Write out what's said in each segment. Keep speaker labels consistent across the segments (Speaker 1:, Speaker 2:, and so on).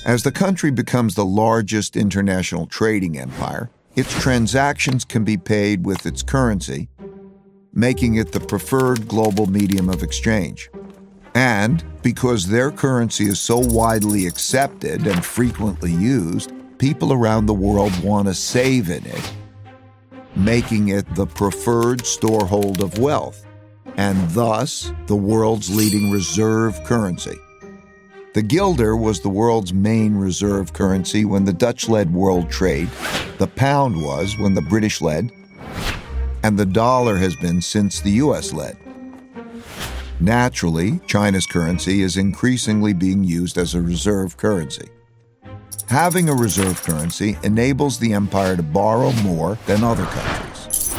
Speaker 1: As the country becomes the largest international trading empire, its transactions can be paid with its currency, making it the preferred global medium of exchange. And because their currency is so widely accepted and frequently used, people around the world want to save in it, making it the preferred storehold of wealth, and thus the world's leading reserve currency. The guilder was the world's main reserve currency when the Dutch led world trade, the pound was when the British led, and the dollar has been since the US led. Naturally, China's currency is increasingly being used as a reserve currency. Having a reserve currency enables the empire to borrow more than other countries.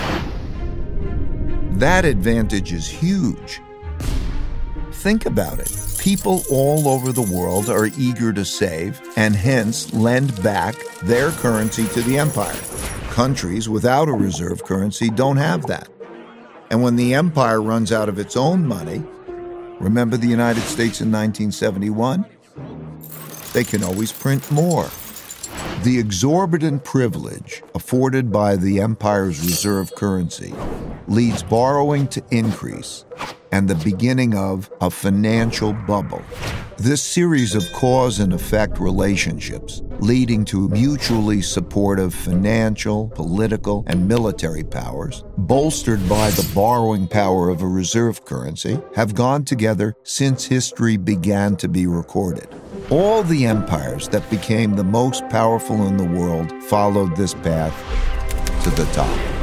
Speaker 1: That advantage is huge. Think about it. People all over the world are eager to save and hence lend back their currency to the empire. Countries without a reserve currency don't have that. And when the empire runs out of its own money, remember the United States in 1971? They can always print more. The exorbitant privilege afforded by the empire's reserve currency leads borrowing to increase and the beginning of a financial bubble. This series of cause and effect relationships leading to mutually supportive financial, political, and military powers, bolstered by the borrowing power of a reserve currency, have gone together since history began to be recorded. All the empires that became the most powerful in the world followed this path to the top.